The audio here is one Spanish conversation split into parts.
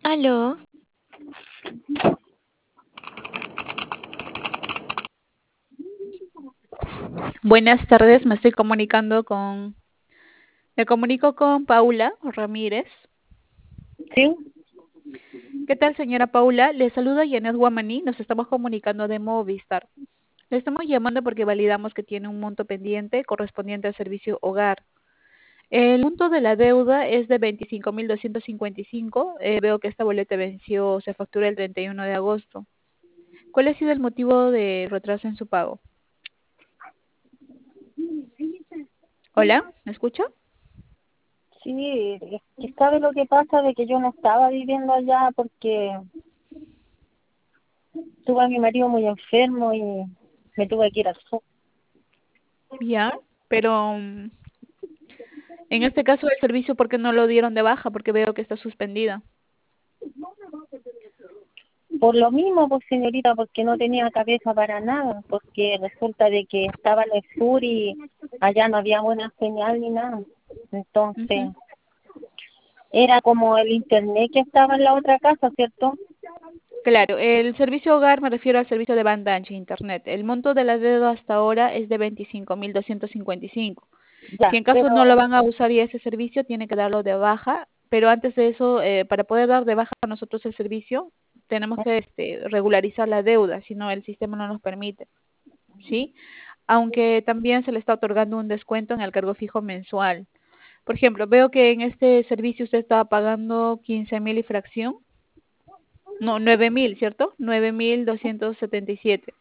Aló, Buenas tardes, me comunico con Paula Ramírez. Sí, ¿Qué tal, señora Paula? Le saluda Janet Guamaní, nos estamos comunicando de Movistar. Le estamos llamando porque validamos que tiene un monto pendiente correspondiente al servicio hogar. El monto de la deuda es de 25.255. Veo que esta boleta venció, se factura el 31 de agosto. ¿Cuál ha sido el motivo de retraso en su pago? Hola, ¿me escucha? sí, es que sabe lo que pasa de que yo no estaba viviendo allá porque tuve a mi marido muy enfermo y me tuve que ir al sur. Ya, pero en este caso el servicio, ¿por qué no lo dieron de baja? Porque veo que está suspendida. Por lo mismo, pues señorita, porque no tenía cabeza para nada, porque resulta de que estaba en el sur y allá no había buena señal ni nada. Ujú. Entonces, era como el internet que estaba en la otra casa, ¿cierto? Claro, el servicio hogar me refiero al servicio de banda ancha internet. El monto de la deuda hasta ahora es de 25.255. Si Ya, en caso pero no lo van a usar y ese servicio, tiene que darlo de baja, pero antes de eso, para poder dar de baja a nosotros el servicio, tenemos que regularizar la deuda, si no el sistema no nos permite, ¿sí? Aunque también se le está otorgando un descuento en el cargo fijo mensual. Por ejemplo, veo que en este servicio usted estaba pagando 15.000 y fracción. No, 9.000, ¿cierto? 9.277.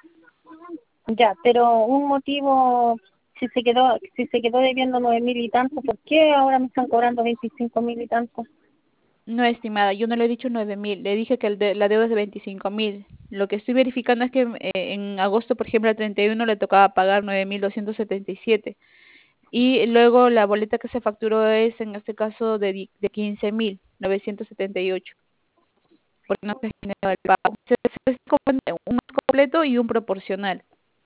pero un motivo, si se quedó debiendo 9.000 y tanto, ¿por qué ahora me están cobrando 25.000 y tanto? No, estimada, yo no le he dicho 9.000, le dije que la deuda es de 25.000. Lo que estoy verificando es que en agosto, por ejemplo, al 31 le tocaba pagar 9.277. Y luego la boleta que se facturó es, en este caso, de 15.978, porque no se generó el pago. Se compone un mes completo y un proporcional.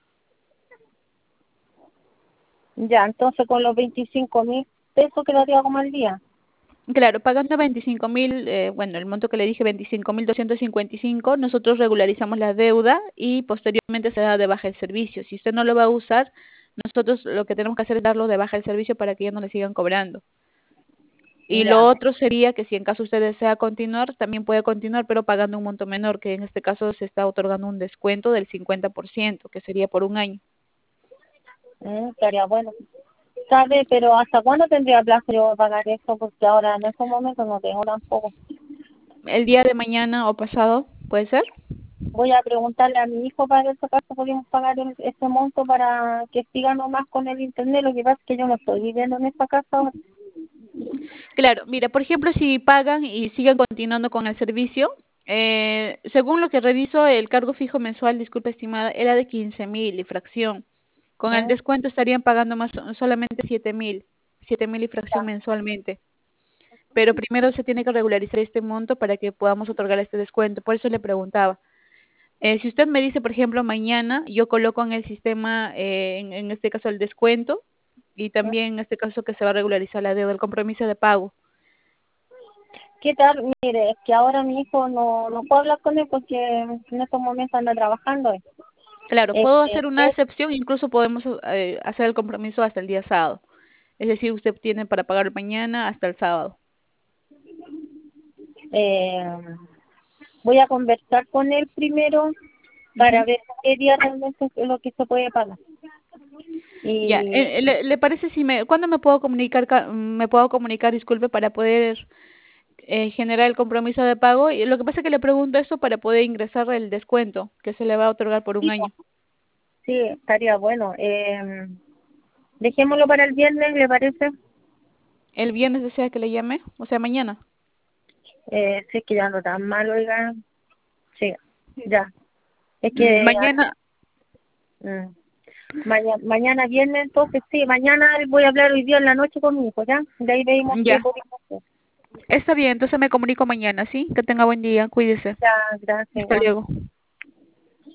Ya, entonces con los 25.000 pesos quedaría como al día. Claro, pagando 25.000, bueno, el monto que le dije, 25.255, nosotros regularizamos la deuda y posteriormente se da de baja el servicio. Si usted no lo va a usar, nosotros lo que tenemos que hacer es darlo de baja el servicio para que ya no le sigan cobrando. Y lo Ya, otro sería que si en caso usted desea continuar, también puede continuar, pero pagando un monto menor, que en este caso se está otorgando un descuento del 50%, que sería por un año. estaría bueno. ¿Sabe? Pero ¿hasta cuándo tendría plazo yo para pagar eso? Porque ahora en estos momentos no tengo tampoco. El día de mañana o pasado, ¿puede ser? Voy a preguntarle a mi hijo para ver si acaso podemos pagar ese monto para que siga nomás con el internet. Lo que pasa es que yo no estoy viviendo en esta casa ahora. Claro, mira, por ejemplo, si pagan y siguen continuando con el servicio, según lo que reviso, el cargo fijo mensual, disculpe estimada, era de 15.000 y fracción. Con el ¿Mm? descuento estarían pagando más solamente 7.000 y fracción mensualmente. Pero primero se tiene que regularizar este monto para que podamos otorgar este descuento. Por eso le preguntaba. Si usted me dice, por ejemplo, mañana, yo coloco en el sistema, en este caso, el descuento y también en este caso que se va a regularizar la deuda, el compromiso de pago. ¿Qué tal? Mire, es que ahora mi hijo no puedo hablar con él porque en estos momentos anda trabajando. Claro, puedo Este, hacer una excepción, incluso podemos hacer el compromiso hasta el día sábado. Es decir, usted tiene para pagar mañana hasta el sábado. eh, voy a conversar con él primero para Ujú. ver qué día realmente es lo que se puede pagar. Ya, Y ¿le parece si cuándo me puedo comunicar, disculpe, para poder generar el compromiso de pago? Y lo que pasa es que le pregunto esto para poder ingresar el descuento que se le va a otorgar por un sí, año. sí, estaría bueno. Dejémoslo para el viernes, ¿le parece? ¿El viernes desea que le llame? O sea, mañana. Si es que ya no tan mal, oiga. Sí, ya. Es que Mañana, mm, mañana viernes, entonces sí, mañana voy a hablar hoy día en la noche con mi hijo, ¿ya? De ahí vemos qué ya. podemos hacer. Está bien, entonces me comunico mañana, ¿sí? Que tenga buen día, cuídese. Ya, gracias, Hasta igual. luego.